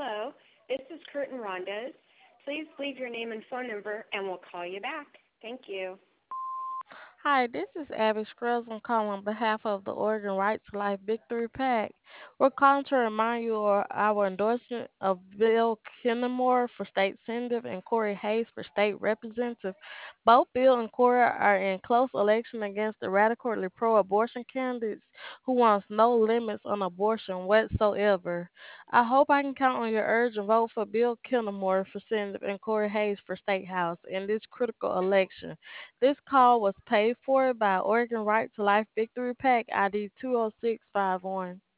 Hello, this is Kurt and Rhonda's. Please leave your name and phone number and we'll call you back. Thank you. Hi, this is Abby Scruggs. I'm calling on behalf of the Oregon Right to Life Victory Pack. We're calling to remind you of our endorsement of Bill Kinnemore for state senator and Corey Hayes for state representative. Both Bill and Corey are in close election against the radically pro-abortion candidates who wants no limits on abortion whatsoever. I hope I can count on your urge and vote for Bill Kinnemore for senator and Corey Hayes for state house in this critical election. This call was paid for by Oregon Right to Life Victory Pack ID 20651.